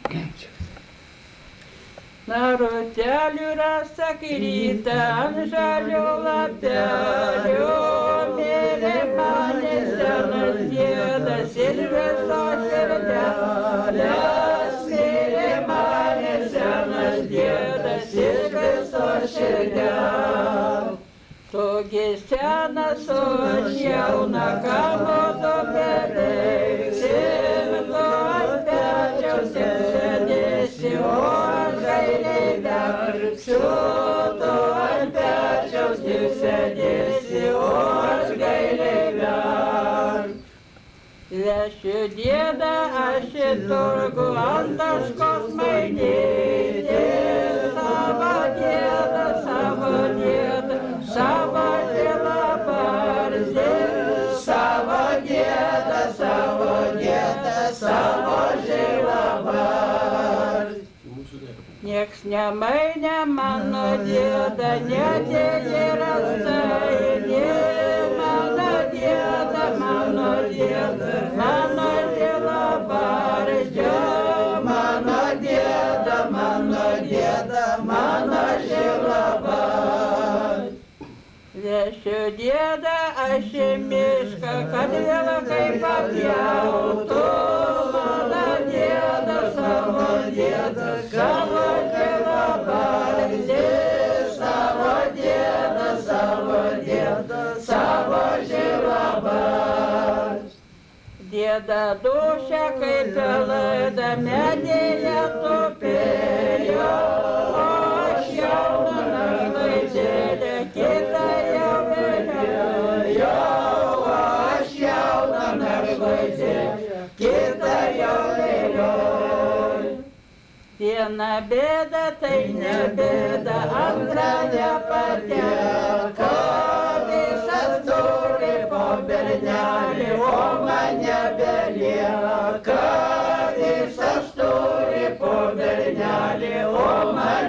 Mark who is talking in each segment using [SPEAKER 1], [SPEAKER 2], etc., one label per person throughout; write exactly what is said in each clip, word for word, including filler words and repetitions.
[SPEAKER 1] Narutelių rasa kryta ant žalio lapelio, mirė mane senas diedas ir visos širdelės, mirė mane senas diedas ir visos širdelės. Togi senas, o aš jauna, ką moto beveiksim, to ant pečiaus ir sėdėsi, o aš gailiai verksiu, to ant pečiaus ir sėdėsi, o aš gailiai verksiu. Vešiu diedą aš į turgų ant taškos mainyti, savo diedą, savo diedą, savo žilą barzdį, savo diedą, savo diedą, savo žilą barzdį. Nieks nemainė mano diedą, netėlė rastainė, mano diedą, mano diedą, mano žilą barzdį, mano diedą, mano diedą, mano žilą barzdį. Vešiu diedą aš į mišką, kad vilkai papjautų, mano diedą, savo diedą, savo žilą barzdį, savo diedą, savo diedą, savo žilą barzdį. Dieda dušia kaip pelaida medyje tupėjo, o aš jauna našlaitėlė, kita jau vėliau, o aš jauna našlaitėlė, kita jau vėliau. Viena bėda tai ne bėda, antra nepateko, visas turi po bernelį, o man nebelieka, visas turi po bernelį, o man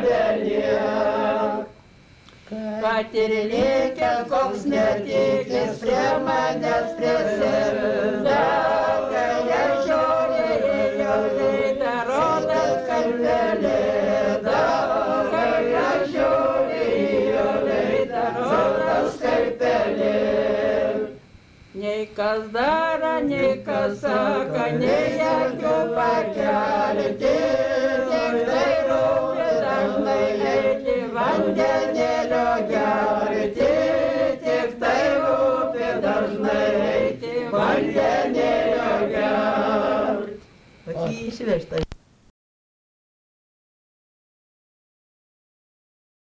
[SPEAKER 1] nebelieka. Kad ir likęs koks netikęs prie manęs prisirda, kai aš žiūrėjau žaidą, rodas kaip pelėda, kai aš žiūrėjau žaidą, rodas kaip pelėda. Nei kas daro, nei kas sako, nei jokių pakelti, tik tai rūpi dažnai eiti vandenėlio gerti, tik tai rūpi dažnai eiti vandenėlio gerti. O jį išvežta.